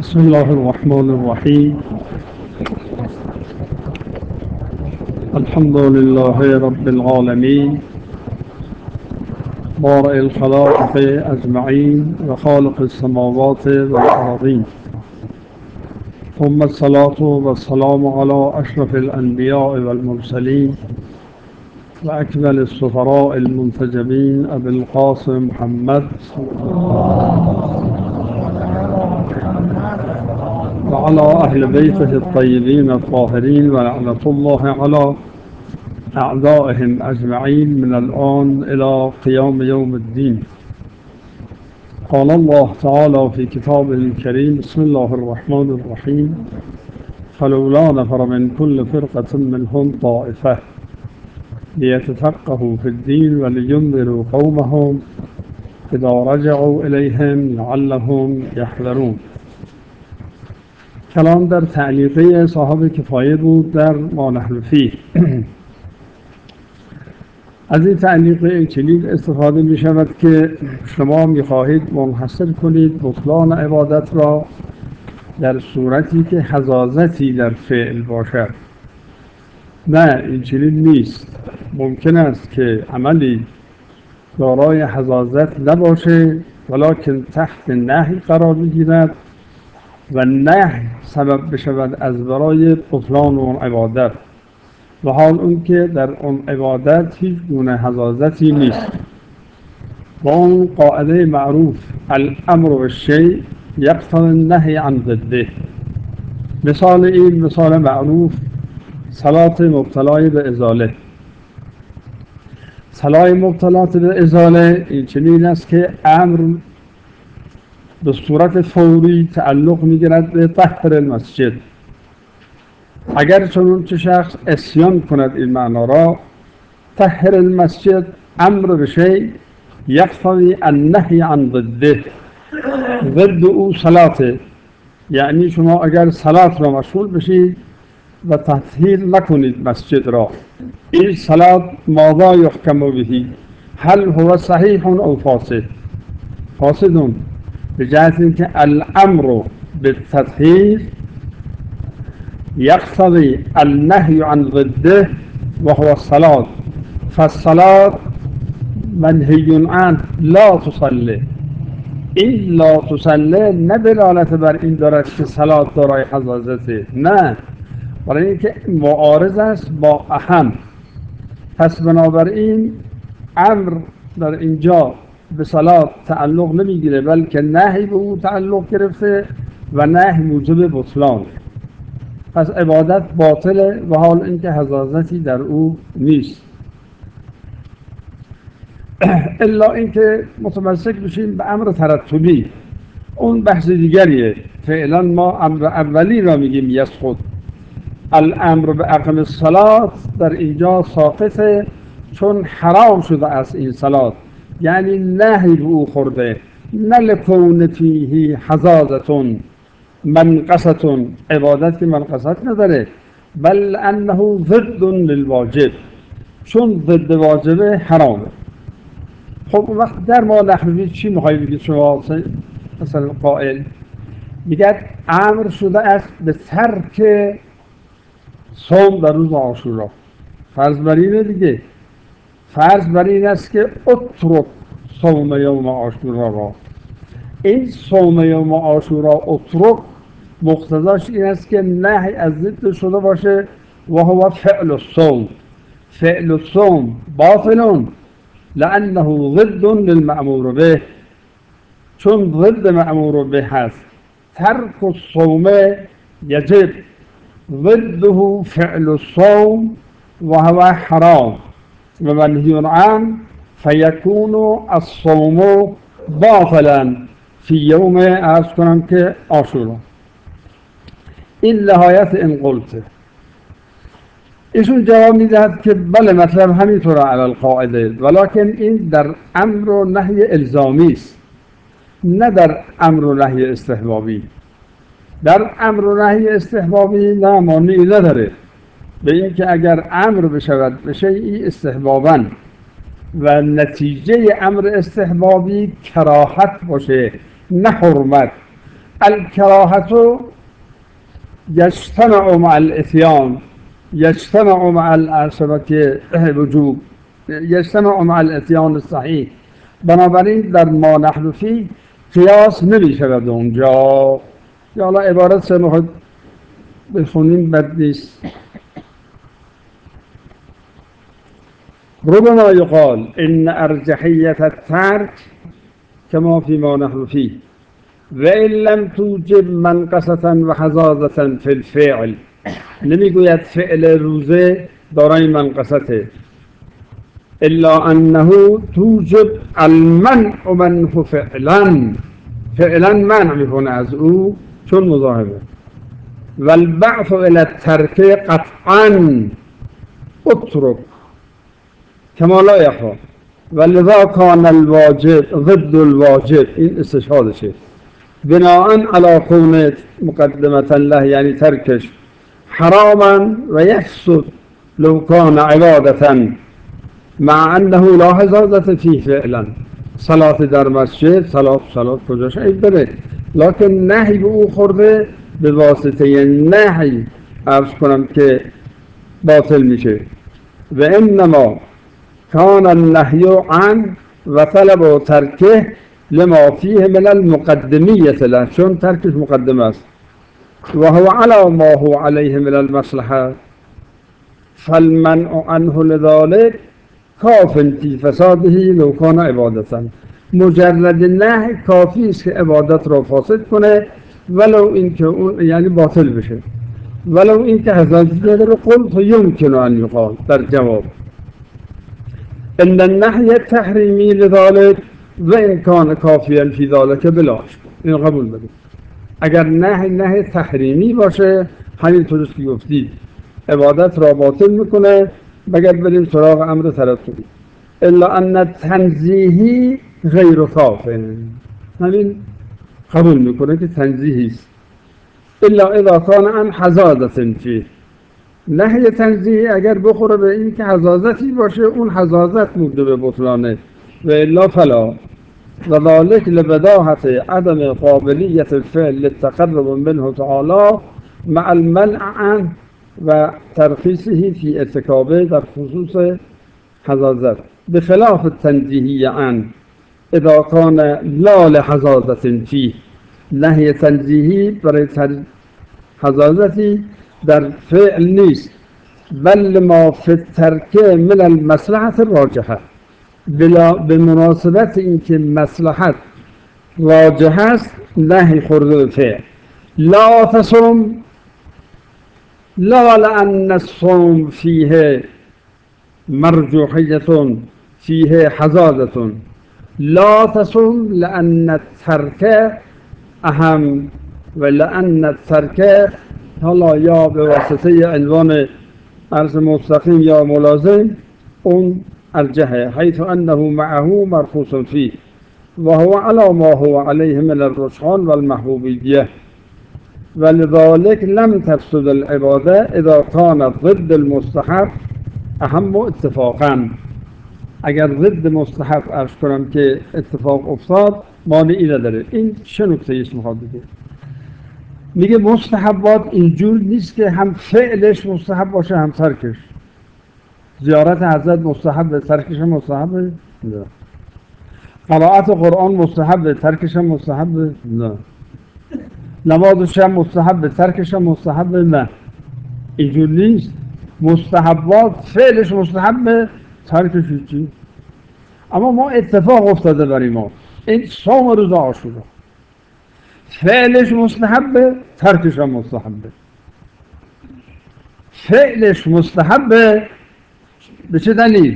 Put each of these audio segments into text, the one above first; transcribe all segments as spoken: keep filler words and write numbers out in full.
بسم الله الرحمن الرحيم. الحمد لله رب العالمين بارئ الخلائق أجمعين وخالق السماوات والأرضين، ثم الصلاة والسلام على أشرف الأنبياء والمرسلين وأكمل السفراء المنتجبين أبي القاسم محمد وعلى أهل بيته الطيبين الطاهرين، ولعنة الله على أعدائهم أجمعين من الآن إلى قيام يوم الدين. قال الله تعالى في كتابه الكريم: بسم الله الرحمن الرحيم. فلولا نفر من كل فرقة منهم طائفة ليتفقهوا في الدين ولينذروا قومهم إذا رجعوا إليهم لعلهم يحذرون. کلام در تعلیقه صاحب کفایه بود در ما نحن فیه. از این تعلیقه کلید استفاده می شود که شما می خواهید منحصر کنید بطلان عبادت را در صورتی که حزازتی در فعل باشد. نه، این کلید نیست. ممکن است که عملی دارای حزازت نباشه ولکن تحت نهی قرار بگیرد و نهی سبب بشود از برای بطلان اون عبادت، و حال اون که در اون عبادت هیچ گونه حزازتی نیست. با اون قاعده معروف الامر بالشیء یقتضی النهی عن ضده. مثال این مثال معروف صلات مبتلای به ازاله. صلای مبتلات به ازاله این چنین است که امر به صورت فوری تعلق می‌گیرد به طهر المسجد. اگر چون چه شخص عصیان کند این معنا را، طهر المسجد امر به شیء یقتضی النهی عن ضده. ضد او صلاته، یعنی شما اگر صلات را مشغول بشید و تطهیر نکنید مسجد را، این صلات ماذا یحکم به؟ هل هو صحیح او فاسد؟ فاسدون، به جهت اینکه الامر بالتطهیر یقتضی النهی عن ضده وهو الصلاة، فالصلاة منهی عنه لا تصلی. این لا تصلی نه دلالت بر این دارد که صلاة دارای حزازته، نه، برای اینکه معارض است با اهم. پس بنابراین امر در اینجا به صلاة تعلق نمیگیره بلکه نهی به او تعلق گرفته و نهی موجب بطلان. پس عبادت باطله و حال اینکه حزازتی در او نیست، الا اینکه متمسک بشیم به امر ترتبی. اون بحث دیگریه. فعلا ما امر اولی را میگیم یسقط. الامر به اقم الصلاة در اینجا ساقطه، چون حرام شده است این صلاة، یعنی نهی به او خورده. نه لکون فیه حزازتون منقصتون، عبادت که منقصت نداره، بل انه ضد للواجب، چون ضد واجبه حرامه. خب وقت در ما نحوی چی میخوایی بگید شما؟ مثلا قائل میگه امر شده است به ترک صوم در روز عاشورا. فرض بر اینه دیگه، فرض بر این است که اترک صوم یوم عاشورا را. این صوم یوم عاشورا اترک مقتضاش این است که نهی از ضد شده باشه و هو فعل الصوم. فعل الصوم باطل لانه ضد للمأمور به، چون ضد مأمور به هست. ترک الصوم یجب، ضده فعل الصوم و هو حرام و منهی عنه، فیکون الصوم باطلا فی یوم عرض کنم که عاشورا. این نهایت این قلته. ایشون جواب میدهد که بله مطلب همینطوره علی القاعده، ولکن این در امر و نهی الزامی است، نه در امر و نهی استحبابی. در امر و نهی استحبابی نه مانعی نداره به این که اگر امر بشود به شیئی استحباباً و نتیجه امر استحبابی کراهت باشه نه حرمت، الکراهت یجتمع مع الاتیان، یجتمع مع العصبة وجوب، یجتمع مع الاتیان الصحیح. بنابراین در ما نحن فی قیاس نمی شود اونجا. یا حالا عبارت سه میخواد بخونیم بد نیست. ربما یقال ان ارجحیت الترک کما فی ما نحن فیه و ان لم توجب منقصة و حظاظة فی الفعل. نمیگوید فعل روزه دارای منقصته، الا انه توجب المنع منه فعلا، فعلا منع میکنه از او چون مضاهبه. و البعث الى الترک قطعا اترک کما لا یخفی ولذا کان الواجب ضد الواجب. این استشهادشه بناء علی کون مقدمة الله، یعنی ترکش حراما و یفسد لو کان عبادة مع انه لا حظاظة فیه فعلا. صلات در مسجد، صلات صلات کجاش عیب داره، لکن نهی به او خورده به واسطه نهی عرض کنم که باطل میشه. و انما کان النهی عن و طلب و ترکه لما فیه من المقدمیت له، چون ترکش مقدمه است. و هو علی ما هو علیه من المصلحه فالمنع عنه لذلك کاف فی فساده لو کان عبادتا. مجرد نهی کافی است که عبادت را فاسد کنه ولو اینکه اون یعنی باطل بشه، ولو اینکه حضرت نداره. قلت یمکن ان یقال در جواب ان النهی تحریمی لذلك و ان کان کافیا فی ذلك بلاش. این قبول بدید. اگر نهی نهی تحریمی باشه همینطور که گفتید عبادت را باطل میکنه مگر بریم سراغ امر ترتبی. الا ان التنزیهی غیر کاف، همین قبول میکنه که تنزیهی است. الا اذا کان عن حظاظة فیه. نهی تنزیهی اگر بخوره به این که حظاظتی باشه اون حظاظت مورد به بطلانه، و الا فلا. و ذلك لبداهة عدم قابلیت الفعل للتقرب منه تعالی مع المنع عنه و ترخیصه فی ارتکابه در خصوص حظاظت، بخلاف التنزیهی عنه اذا کان لا لحظاظة فیه. نهی تنزیهی برای حظاظتی در فعل نیست، بل ما فی الترک من المصلحة الراجحه، بلا به مناسبت اینکه مصلحت راجح است نهی خورده به فعل. لا تصم لا لأن الصوم فیه مرجوحیت فیه حظاظة، لا تصم لأن الترک اهم و لأن الترک حالا یا به واسطه عنوان عرض مستقیم یا ملازم اون ارجحه، حیث انه معه مرخوص فیه و هو علی ما هو علیه من الرجحان و المحبوبیه. ولذلك لم تفسد العباده اذا كانت ضد المستحب اهم اتفاقا. اگر ضد مستحب عرض کنم که اتفاق افتاد مانعی نداره. این چه نکته ایست میخواد بگه؟ میگه مستحبات اینجور نیست که هم فعلش مستحب باشه هم ترکش. زیارت حضرت مستحب، ترکش هم مستحب نه. قرائت قرآن مستحب، ترکش هم مستحب نه. نماز شب مستحب، ترکش هم مستحب نه. اینجور نیست. مستحبات فعلش مستحب، ترکش چی؟ اما ما اتفاق افتاده برای ما این صوم روز عاشورا فعلش مستحبه، ترکش هم مستحبه. فعلش مستحبه به چه دلیل؟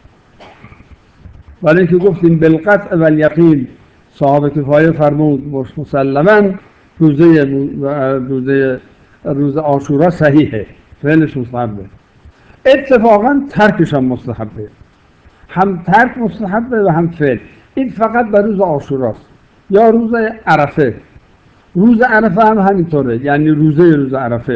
ولی اینکه گفتیم بالقطع و الیقین صحابه کفایه فرمود مسلما روزه روزه روز عاشورا صحیحه، فعلش مستحبه. اتفاقا ترکش هم مستحبه، هم ترک مستحبه و هم فعل. این فقط در روز عاشوراست یا روز عرفه. روز عرفه هم همینطوره، یعنی روزه روز عرفه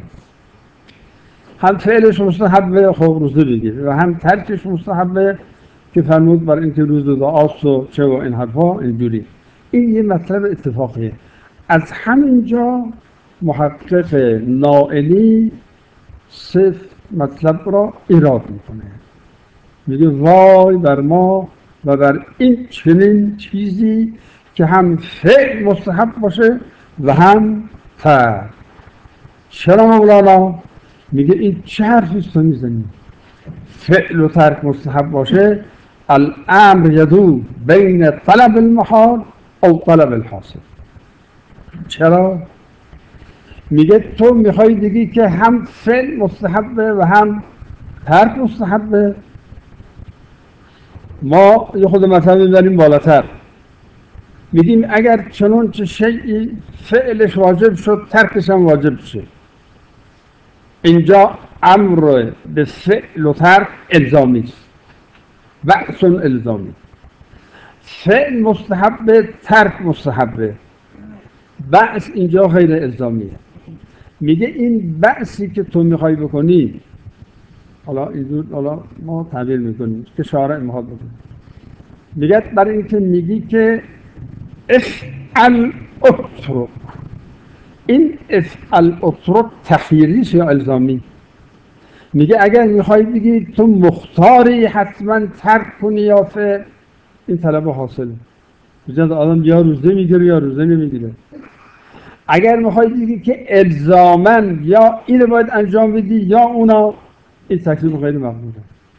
هم فعلش مستحبه خب روزه بگیر و هم ترکش مستحبه که فرمود بر اینکه روز دعاست و چه و این حرفا اینجوری. این یه مطلب اتفاقیه. از همینجا محقق نائلی صفر مطلب را ایراد میکنه، میگه وای بر ما و بر این چنین چیزی که هم فعل مستحب باشه و هم ترک. چرا مولانا؟ میگه این چه حرفیست تو میزنی؟ فعل و ترک مستحب باشه، الامر یدور بین طلب المحال او طلب الحاصل. چرا؟ میگه تو میخوای بگی که هم فعل مستحبه و هم ترک مستحبه. ما یه خود مطلب میبریم بالاتر، میگیم اگر چنون چه شیعی فعلش واجب شد ترکش هم واجب شه. اینجا امر به فعل و ترک الزامی است، بحث الزامی. فعل مستحبه، ترک مستحبه، بحث اینجا غیر الزامیه. میگه این بحثی که تو میخوای بکنی، حالا اینجور حالا ما تعبیر میکنیم که شارع میخواد بکنیم، میگه برای اینکه میگی که افعل اترک، این افعل اترک تخییریش یا الزامی؟ میگه اگر میخوای بگی تو مختاری حتما ترک کنی یا فعل، این طلب حاصله. بجد آدم یا روزه میگیره یا روزه نمیگیره. اگر میخوای بگی که الزامن یا اینو باید انجام بدی یا اونا، این تکلیف غیر مقبوله.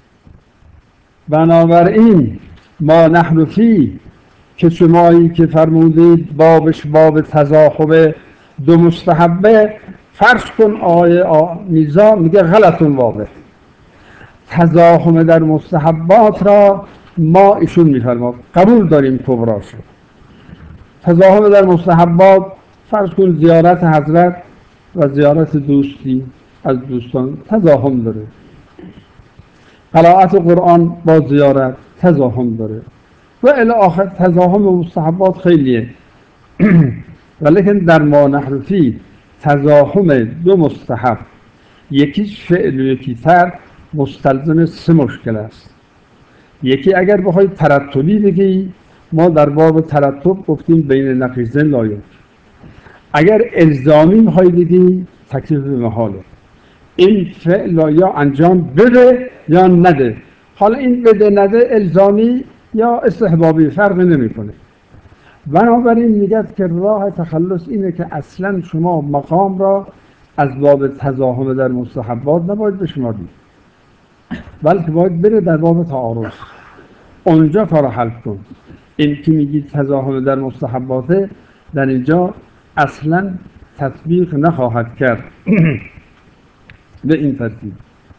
بنابراین ما نحن فی که شمایی که فرمودید بابش باب تزاحم دو مستحبه، فرض کن آیه میزا میگه غلطون واضح. تزاحم در مستحبات را ما ایشون میفرماد قبول داریم کبراشو. تزاحم در مستحبات فرض کن زیارت حضرت و زیارت دوستی از دوستان تزاحم داره، قرائت قرآن با زیارت تزاحم داره و الی آخر. تزاحم مستحبات خیلیه ولیکن در ما نحن فی تزاحم دو مستحب، یکیش فعل و یکی ترک، مستلزم سه مشکل است. یکی اگر بخوای ترتبی بگی، ما در باب ترتب گفتیم بین نقیضین لایق. اگر الزامی میخوای بگی تکلیف به محاله، این فعل یا انجام بده یا نده. حالا این بده نده الزامی یا استحبابی فرقی نمیکنه. بنابراین میگه که راه تخلص اینه که اصلا شما مقام را از باب تزاحم در مستحبات نباید بشمارید، بلکه باید بره در باب تعارض، اونجا کار حل کن. این که میگید تزاحم در مستحباته، در اینجا اصلا تطبیق نخواهد کرد به این ترتیب.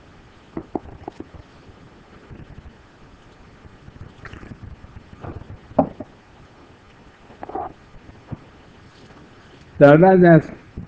در بعضی از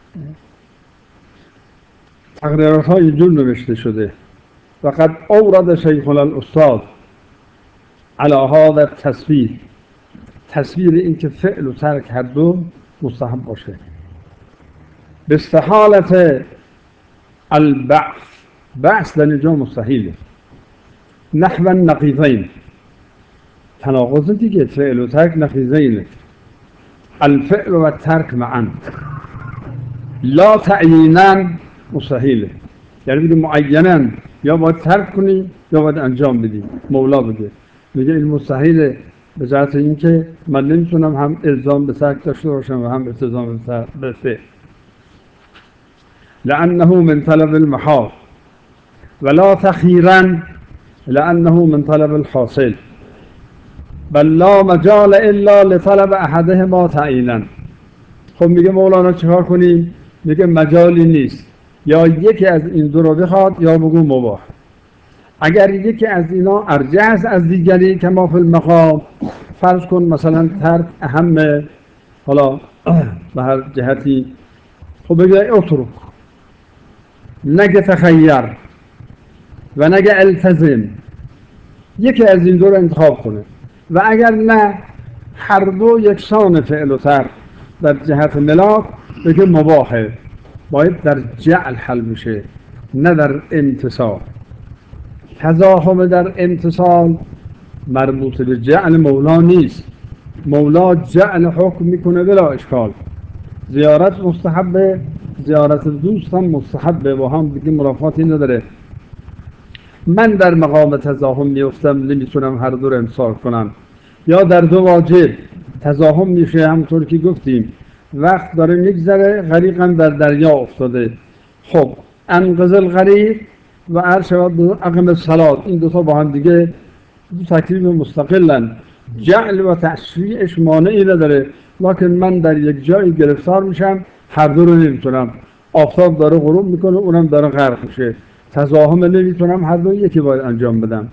تقریرات ها اینجور نوشته شده وقد اورد شیخنا الاستاد علی هذا تصویر، تصویر این که فعل و ترک هر دو مستحب باشه، به استحالت البعث، بعث در اینجا مستحیله، نحو نقیضین، تناقض دیگه، فعل و ترک نقیضینه، الفعل و ترک معا، لا تعیینا مستحیله، یعنی بگه معینا یا باید ترک کنی یا باید انجام بدی. مولا بگه میگه این مستحیله به جهت اینکه من نمیتونم هم الزام به ترک داشته باشم و هم التزام به فعل، لانه من طلب المحال ولا تخییرا لانه من طلب الحاصل بل لا مجال الا لطلب احدهما تعیینا. خب میگه مولانا چیکار کنیم؟ میگه مجالی نیست، یا یکی از این دو رو بخواد یا بگو مباح. اگر یکی از اینا ارجح است از دیگری که ما فی المقام، فرض کن مثلا ترک اهمه، حالا به هر جهتی، خب بگه اترک، نگه تخیر و نگه التزم، یکی از این دو رو انتخاب کنه. و اگر نه هر دو یکسان فعل و ترک در جهت ملاک، بگه مباحه، باید در جعل حل بشه نه در امتصال. تزاحم در امتصال مربوط به جعل مولا نیست، مولا جعل حکم میکنه بلا اشکال، زیارت مستحبه، زیارت دوست هم مستحبه، با هم دیگه مرافعاتی نداره. من در مقام تزاحم میفتم، نمیتونم هر دو رو امسال کنم، یا در دو واجب تزاحم میشه. همونطور که گفتیم وقت داره میگذره، غریقم در دریا افتاده. خب انقذ الغریق و عرش و اقم الصلاة، این دوتا با هم دیگه دو تکلیف مستقلن، جعل و تشریعش مانعی نداره. لکن من در یک جایی گرفتار میشم، هر دو رو نمیتونم. آفتاب داره غروب میکنه، اونم داره غرق میشه، تزاحم نمیتونم، هر دو یکی باید انجام بدم.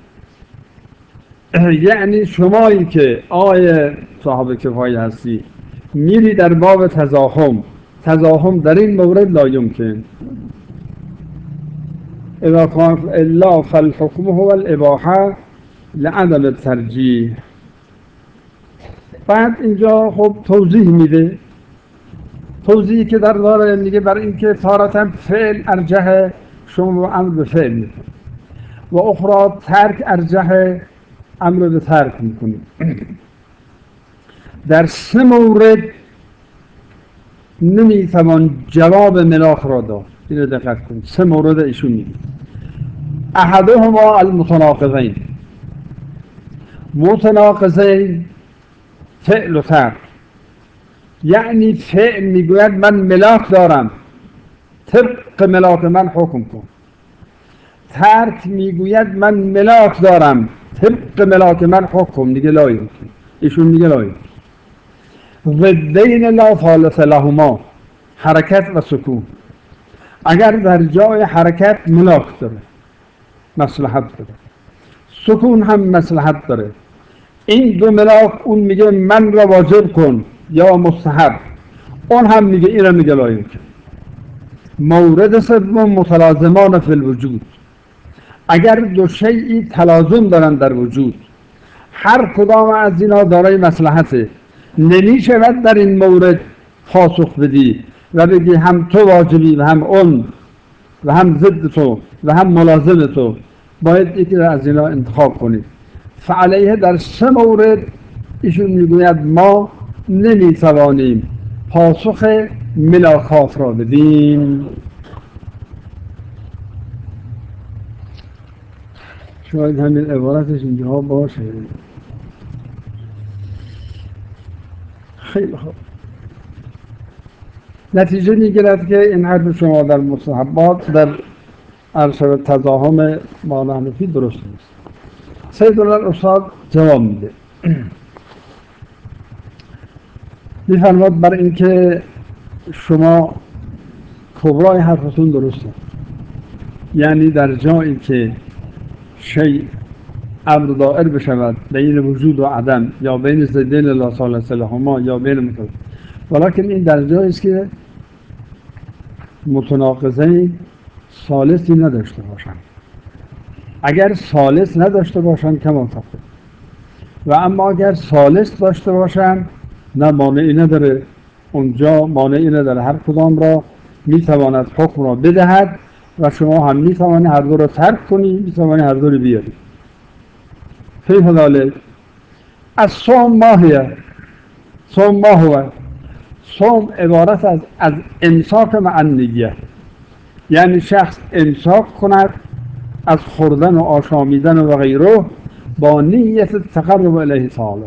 یعنی شمایی که آقای صاحب کفایه هستی میری در باب تزاحم، تزاحم در این مورد لا یمکن. اذا كان الا فالحكم هو الاباحه لعدم الترجیح. بعد اینجا خب توضیح میده، توضیحی که در داره میگه بر اینکه تارة فعل ارجح شما و امر به فعل میکنه و اخرى ترک ارجح امر به ترک میکنید. در سه مورد نمیتوان جواب ملاک را داد. اینو دقت کنید، سه مورد ایشون میگه. احدهما المتناقضین، متناقضین فعل و ترک. یعنی فعل میگوید من ملاک دارم، طبق ملاک من حکم کن. ترک میگوید من ملاک دارم، طبق ملاک من حکم. دیگه لا یمکن، ایشون میگه لا یمکن. ضدین لا ثالث لهما، حرکت و سکون. اگر در جای حرکت ملاک داره، مصلحت داره، سکون هم مصلحت داره، این دو ملاک، اون میگه من را واجب کن یا مستحب، اون هم میگه این را میگه لا یمکن. مورد سوم متلازمان فی الوجود، اگر دو شیئی تلازم دارن در وجود، هر کدام از اینا دارای مصلحته، نمی شود در این مورد پاسخ بدی و بگی هم تو واجبی و هم اون و هم ضد تو و هم ملازم تو، باید یکی از اینا انتخاب کنید. فعلیه در سه مورد ایشون میگوید ما نمیتوانیم پاسخ ملاکات را بدیم. شاید همین عبارتش اینجا باشه. خیلی خوب. نتیجه میگیرد که این حرف شما در مستحبات در عرش و تزاحم مولانا حنفی درست نیست. سیدالله استاد جواب میده، میفرماد بر اینکه شما کبرای حرفتون درسته، یعنی در جایی که شیء امر دائر بشود بین وجود و عدم، یا بین ضدین لا ثالث لهما، یا بین متضاد، ولیکن این در جایی است که متناقضین ثالثی نداشته باشند. اگر ثالث نداشته باشند کما تقول، و اما اگر ثالث داشته باشند نه مانعی نداره، اونجا مانعی نداره، هر کدام را میتواند حکم را بدهد و شما هم میتوانی هر دو را ترک کنی، میتوانی هر دو را بیاری. کیف ذلک؟ الصوم ما هی؟ صوم ما هو؟ صوم عبارت از از امساک مع النیه، یعنی شخص امساک کند از خوردن و آشامیدن و غیره با نیت تقرب الیه تعالی.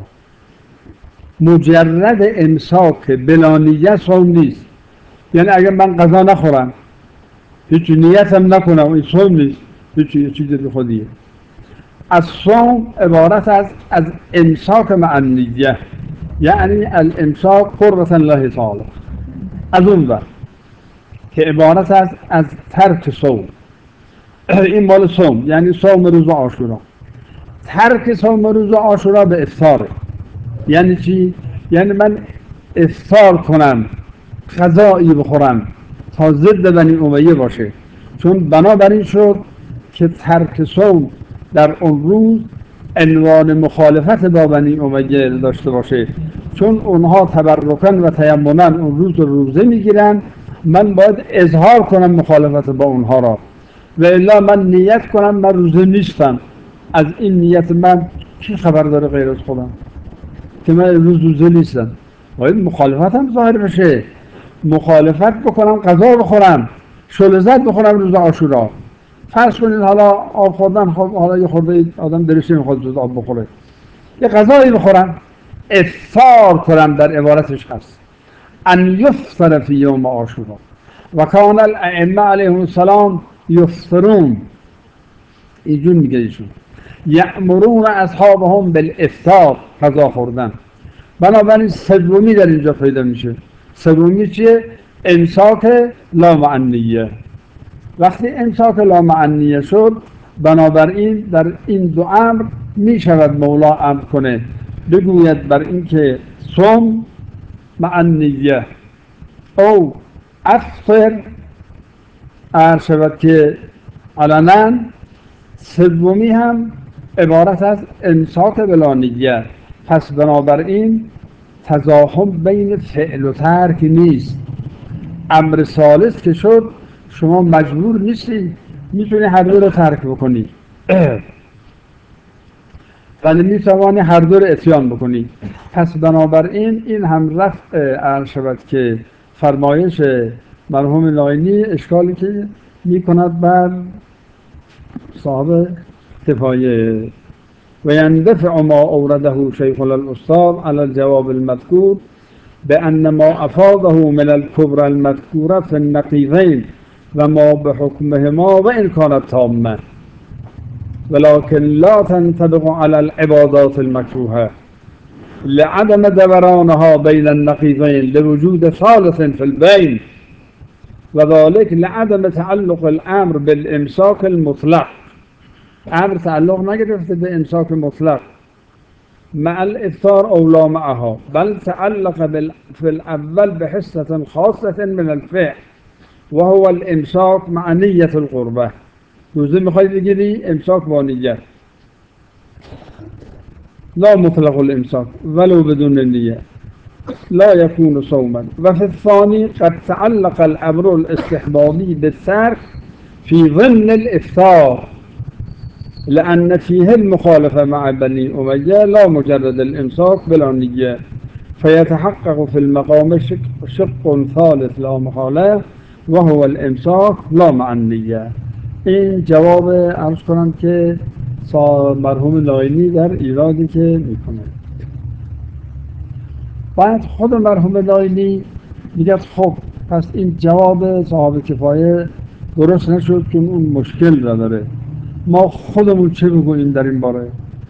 مجرد امساک بلا نیت صوم نیست. یعنی اگر من غذا نخورم، هیچ نیت هم نکنم، این صوم نیست، هیچ چیز بی خودیه. از صوم عبارت از از امساک مع النیه، یعنی الامساک قربة الله تعالی. از اون وقت که عبارت از از ترک صوم، این مال صوم، یعنی صوم روز عاشورا. ترک صوم روز عاشورا به افطاره. یعنی چی؟ یعنی من افطار کنم، غذایی بخورم تا ضد بنی امیه باشه، چون بنابراین شد که ترک صوم در اون روز عنوان مخالفت با بنی امیه داشته باشه، چون اونها تبرکن و تیمنا اون روز روزه میگیرن، من باید اظهار کنم مخالفت با اونها را، و الا من نیت کنم من روزه نیستم. از این نیت من کی خبر داره غیر از خودم که من روز روزه نیستم؟ باید مخالفت هم ظاهر بشه. مخالفت بکنم غذا بخورم، شلزت بخورم روز عاشورا. فرض کنید حالا آب خوردن، خب حالا یه خورده آدم دلش نمیخواد روز آب بخوره، یه غذایی بخورم، افطار کنم در عبارتش هست ان یفطر فی یوم عاشورا و کان الائمه علیهم السلام یفطرون. اینجور میگه ایشون یأمرون اصحابهم بالافطار، غذا خوردن. بنابراین سومی در اینجا پیدا میشه. سومی چیه؟ امساک لامعنیه. وقتی امساک لامعنیه شد، بنابراین در این دو امر می شود مولا امر کنه، بگوید بر اینکه صم معنیه او افطر عرض شود که علنا. سومی هم عبارت از امساک بلانیه. پس بنابراین تزاحم بین فعل و ترک نیست. امر ثالث که شد، شما مجبور نیستی، میتونی هر دو رو ترک بکنی ولی میتوانی هر دو رو اتیان بکنی. پس بنابراین این هم رفع عرض شود که فرمایش مرحوم لاینی اشکالی که میکند بر صاحب کفایه. و یندفع ما اورده شیخ الاستاذ على الجواب المذکور بأن ما افاضه من الكبرى المذكورة في النقيضين وما بحكمهما وإن كانت تامة ولكن لا تنطبق على العبادات المكروهة لعدم دورانها بين النقيضين لوجود ثالث في البين، وذلك لعدم تعلق الأمر بالإمساك المطلق. امر تعلق نگرفته به امساک مطلق مع الافطار او لا معها، بل تعلق في الاول بحصة خاصة من الفعل وهو الامساك مع نية القربة. روزه میخوای بگیری، امساک با نیت، لا مطلق الامساك ولو بدون النية لا يكون صوما. وفي الثاني قد تعلق الامر الاستحبابي بالترك في ضمن الافطار لأن فيه المخالفة مع بني أمية لا مجرد الإمساك بلا نية، فيتحقق في المقام شق, شق ثالث لا محالة وهو الإمساك لا مع النية. این جواب عرض کنم که مرحوم لاینی در ایرادی که میکنه. بعد خود مرحوم لاینی میگه خب پس این جواب صاحب کفایه درست نشد که اون مشکل را داره، ما خودمون چه بگوییم در این باره؟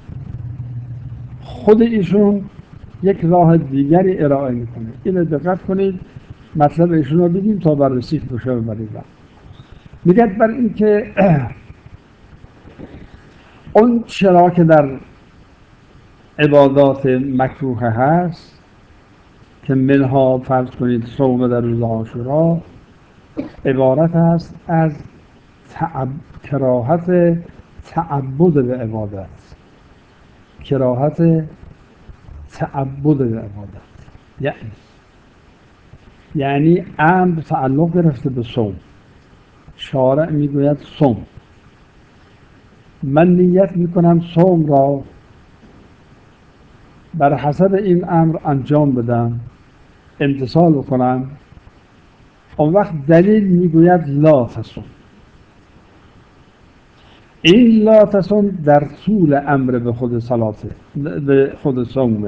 خود ایشون یک راه دیگری ارائه میکنه. اینو دقت کنید، مطلب ایشون رو بگیم تا بررسی بشه. برید میگه بر این که اون چرا که در عبادات مکروه هست که منها فرض کنید صوم در روز عاشورا، عبارت است از تعب... کراهت تعبد به عبادت، کراهت تعبد به عبادت، یعنی یعنی امر تعلق گرفته به صوم. شارع میگوید صوم، من نیت میکنم صوم را بر حسب این امر انجام بدم، امتثال بکنم. اون وقت دلیل میگوید لا تصوم. این لا تصوم در طول امر به خود صلاته، به خود صومه.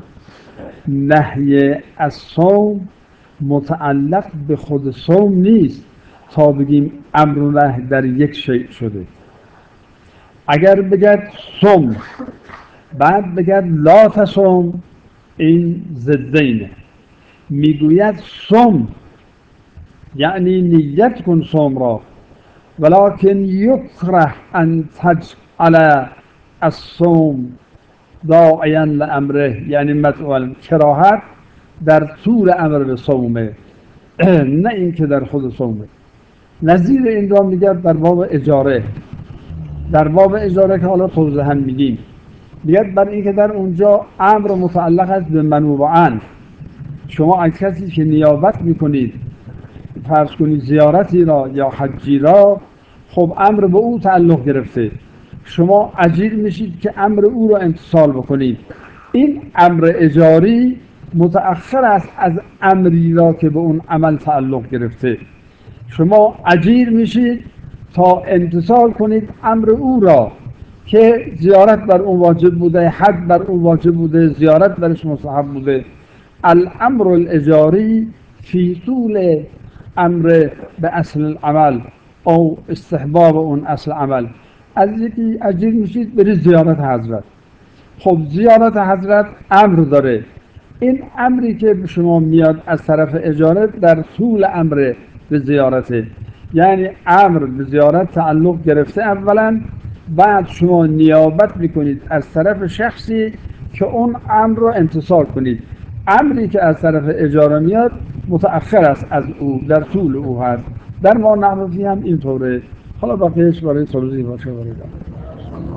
نهی از صوم متعلق به خود صوم نیست تا بگیم امر و نهی در یک شیء شده. اگر بگد صوم بعد بگد لا تصوم، این ضدینه. میگوید صوم یعنی نیت کن صوم را، ولكن یکره ان تجعل الصوم داعیا لامره، یعنی مدعو کراهت در طول امر به صومه نه اینکه در خود صومه. نظیر این را میگه در باب اجاره. در باب اجاره که حالا توضیحاً میگیم، میگه بر اینکه در اونجا امر متعلق است به منوعاً. شما از کسی که نیابت میکنید، فرض کنید زیارتی را یا حجی را، خب امر به او تعلق گرفته، شما اجیر میشید که امر او را امتثال بکنید. این امر اجاری متأخر است از امری را که به اون عمل تعلق گرفته. شما اجیر میشید تا امتثال کنید امر او را که زیارت بر اون واجب بوده، حج بر اون واجب بوده، زیارت برش مستحب بوده. الامر الاجاری فی طول امر به اصل العمل او استحباب اون اصل عمل. از یکی اجیر میشید برید زیارت حضرت. خب زیارت حضرت امر داره. این امری که به شما میاد از طرف اجاره در طول امر به زیارته، یعنی امر به زیارت تعلق گرفته اولا، بعد شما نیابت میکنید از طرف شخصی که اون امر رو امتثال کنید. امری که از طرف اجاره میاد متأخر است از او، در طول او هست. در ما نحوی هم اینطوره. حالا بقیهش برای توضیح باشه برای